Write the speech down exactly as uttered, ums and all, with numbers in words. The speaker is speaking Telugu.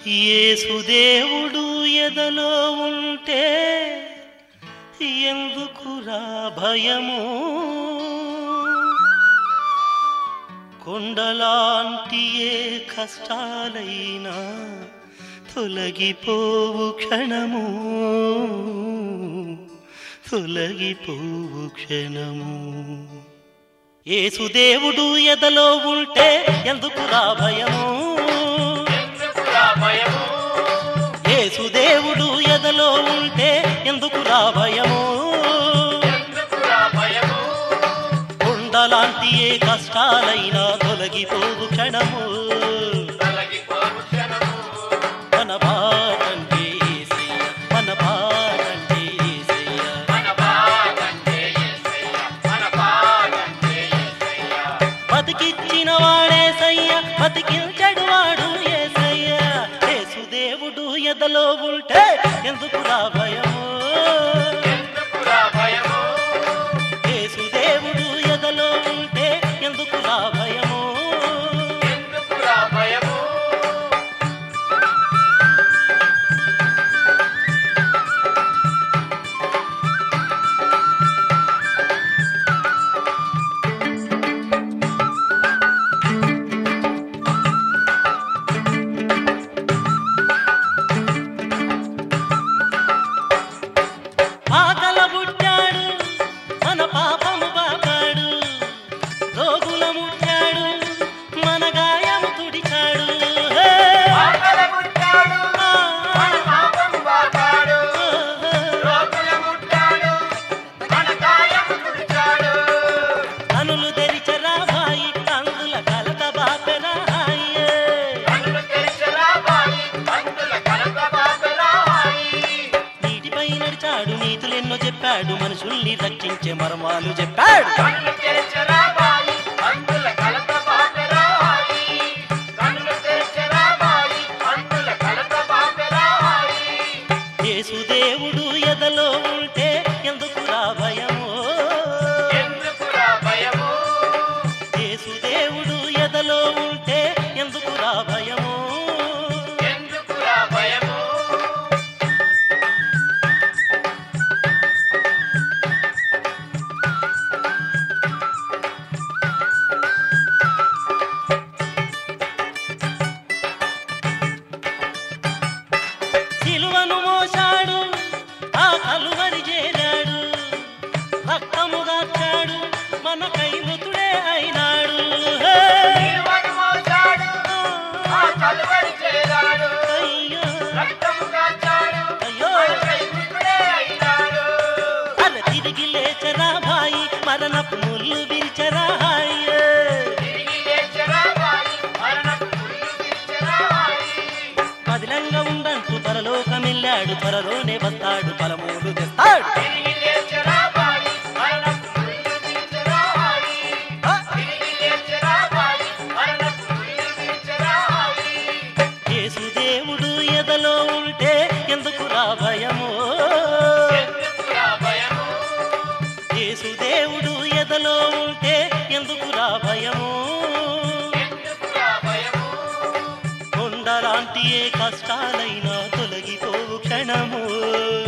యేసుదేవుడు ఎదలో ఉంటే ఎందుకురా భయము? కొండలాంటి ఏ కష్టాలైనా తొలగిపోవు క్షణము, తొలగిపోవు క్షణము. యేసుదేవుడు ఎదలో ఉంటే ఎందుకురా భయము? యేసుదేవుడు ఎదలో ఉంటే ఎందుకురా భయము? కొండలాంటి ఏ కష్టాలైనా తొలగిపోవు క్షణము. మన పాటంటే యేసయ్య, మన పాటంటే యేసయ్య, బతికిచ్చిన వాడేసయ్య, బతికించడు వాడు యేసయ్య. యేసుదేవుడు ఎదలో ఉంటే ఎందుకురా భయము? యేసుదేవుడు ఎదలో ఉంటే ఎందుకురా భయము? నీతులెన్నో చెప్పాడు, మనుషుల్ని రక్షించే మర్మాలు చెప్పాడు. యేసుదేవుడు ఎదలో ఉంటే ఎందుకురా భయము? యేసుదేవుడు ఎదలో ఉంటే ఎందుకురా భయము? సిలువను మోసాడు, ఆ కలువరి చేరాడు, రక్తము గార్చాడు, మనకై మృతుడే అయినాడు. అలా తిరిగి లేచరా భాయి, మరణపు ముళ్ళు విరిచరా హాయి. పదిలంగా ఉందంటూ పరలోకమెళ్ళాడు, త్వరలోనే వస్తాడు, ఫలమూలు తెస్తాడు. యేసుదేవుడు ఎదలో ఉంటే ఎందుకురా భయము? యేసుదేవుడు ఎదలో ఉంటే ఎందుకురా భయము? కొండలాంటి ఏ కష్టాలైనా తొలగిపోవు క్షణము.